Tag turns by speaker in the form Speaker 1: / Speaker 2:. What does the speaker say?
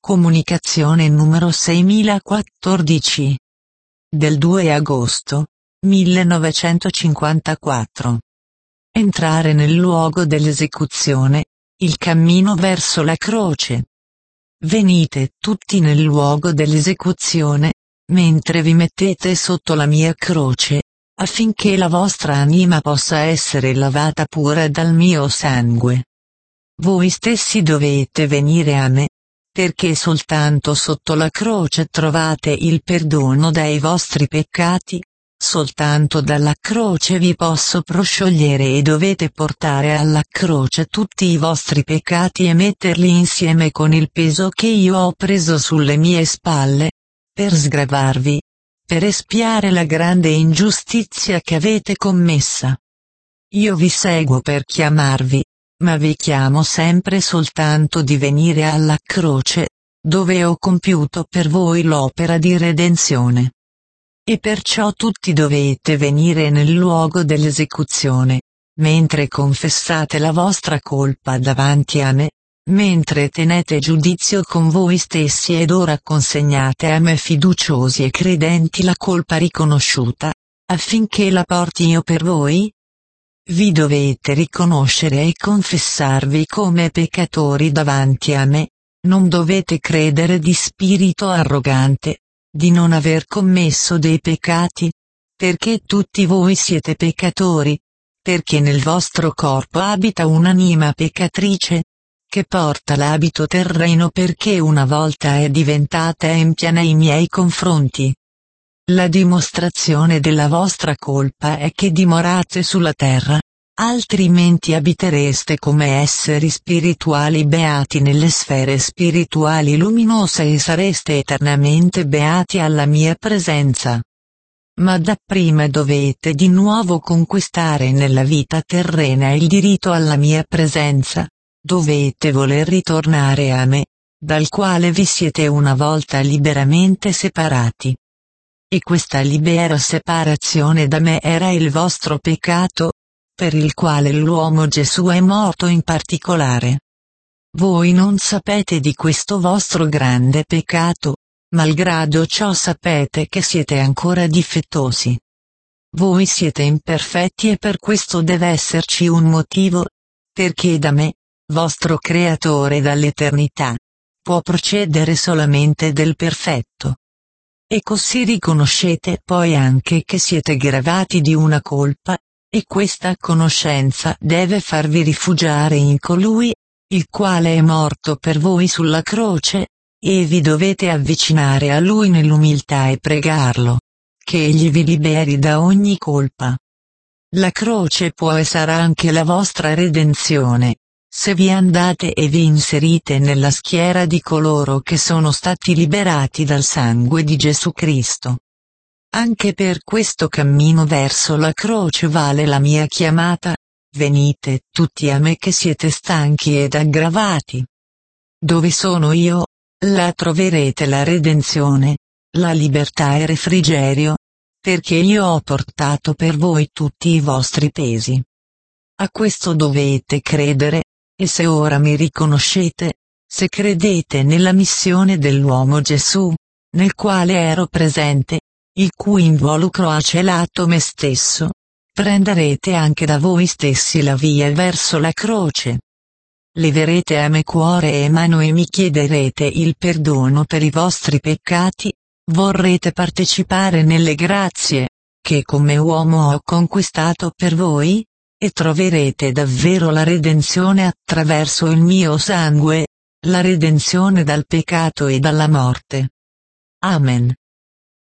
Speaker 1: Comunicazione numero 6014. Del 2 agosto 1954. Entrare nel luogo dell'esecuzione, il cammino verso la croce. Venite tutti nel luogo dell'esecuzione, mentre vi mettete sotto la mia croce, affinché la vostra anima possa essere lavata pura dal mio sangue. Voi stessi dovete venire a me, perché soltanto sotto la croce trovate il perdono dai vostri peccati, soltanto dalla croce vi posso prosciogliere e dovete portare alla croce tutti i vostri peccati e metterli insieme con il peso che io ho preso sulle mie spalle, per sgravarvi, per espiare la grande ingiustizia che avete commessa. Io vi seguo per chiamarvi, ma vi chiamo sempre soltanto di venire alla croce, dove ho compiuto per voi l'opera di redenzione. E perciò tutti dovete venire nel luogo dell'esecuzione, mentre confessate la vostra colpa davanti a me, mentre tenete giudizio con voi stessi ed ora consegnate a me fiduciosi e credenti la colpa riconosciuta, affinché la porti io per voi? Vi dovete riconoscere e confessarvi come peccatori davanti a me, non dovete credere di spirito arrogante, di non aver commesso dei peccati, perché tutti voi siete peccatori, perché nel vostro corpo abita un'anima peccatrice, che porta l'abito terreno perché una volta è diventata empia nei miei confronti. La dimostrazione della vostra colpa è che dimorate sulla terra, altrimenti abitereste come esseri spirituali beati nelle sfere spirituali luminose e sareste eternamente beati alla mia presenza. Ma dapprima dovete di nuovo conquistare nella vita terrena il diritto alla mia presenza, dovete voler ritornare a me, dal quale vi siete una volta liberamente separati. E questa libera separazione da me era il vostro peccato, per il quale l'uomo Gesù è morto in particolare. Voi non sapete di questo vostro grande peccato, malgrado ciò sapete che siete ancora difettosi. Voi siete imperfetti e per questo deve esserci un motivo, perché da me, vostro Creatore dall'eternità, può procedere solamente del perfetto. E così riconoscete poi anche che siete gravati di una colpa, e questa conoscenza deve farvi rifugiare in colui, il quale è morto per voi sulla croce, e vi dovete avvicinare a lui nell'umiltà e pregarlo, che egli vi liberi da ogni colpa. La croce può e sarà anche la vostra redenzione, se vi andate e vi inserite nella schiera di coloro che sono stati liberati dal sangue di Gesù Cristo. Anche per questo cammino verso la croce vale la mia chiamata, venite tutti a me che siete stanchi ed aggravati. Dove sono io, là troverete la redenzione, la libertà e refrigerio, perché io ho portato per voi tutti i vostri pesi. A questo dovete credere, e se ora mi riconoscete, se credete nella missione dell'uomo Gesù, nel quale ero presente, il cui involucro ha celato me stesso, prenderete anche da voi stessi la via verso la croce. Leverete a me cuore e mano e mi chiederete il perdono per i vostri peccati, vorrete partecipare nelle grazie, che come uomo ho conquistato per voi? E troverete davvero la redenzione attraverso il mio sangue, la redenzione dal peccato e dalla morte. Amen.